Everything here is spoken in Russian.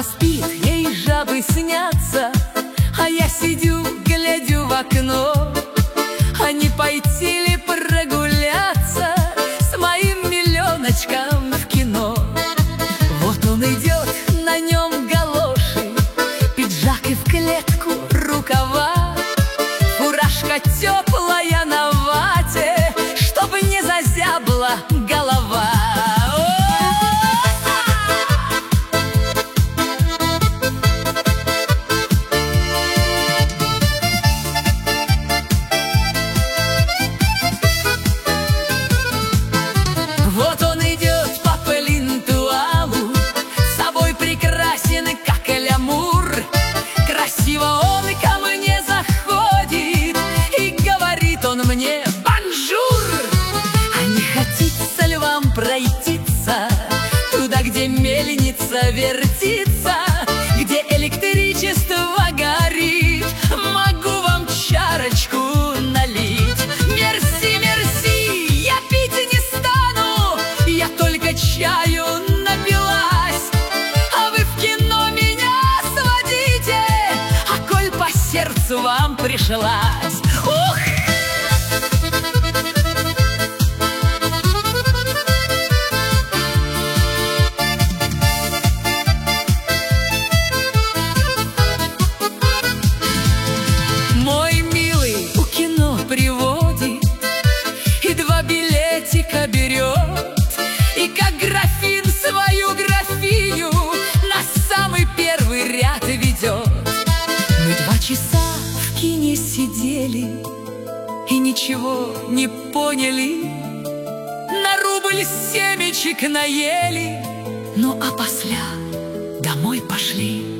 Маша спит, ей жабы снятся, а я сидю, глядю в окно. А не пойти ли прогуляться с моим миллионочком в кино? Вот он идет, на нем галоши, пиджак и в клетку рукава, фуражка теплая на вате, чтобы не зазябла голова. Вот он идет по Плинтуалу, собой прекрасен, как лямур. Красиво он ко мне заходит, и говорит он мне: бонжур! А не хотится ли вам пройтиться туда, где мельница вертится, где электричество горит? Могу вам чарочку налить. Мерси, мерси, я пить не стану, я только чаю напилась. А вы в кино меня сводите, а коль по сердцу вам пришлась. Ух! Мой милый у кино приводит, и 2 билетика берет, и как графин свою графиню на самый первый ряд ведет. Мы 2 часа в кине сидели и ничего не поняли, на рубль семечек наели, ну а после домой пошли.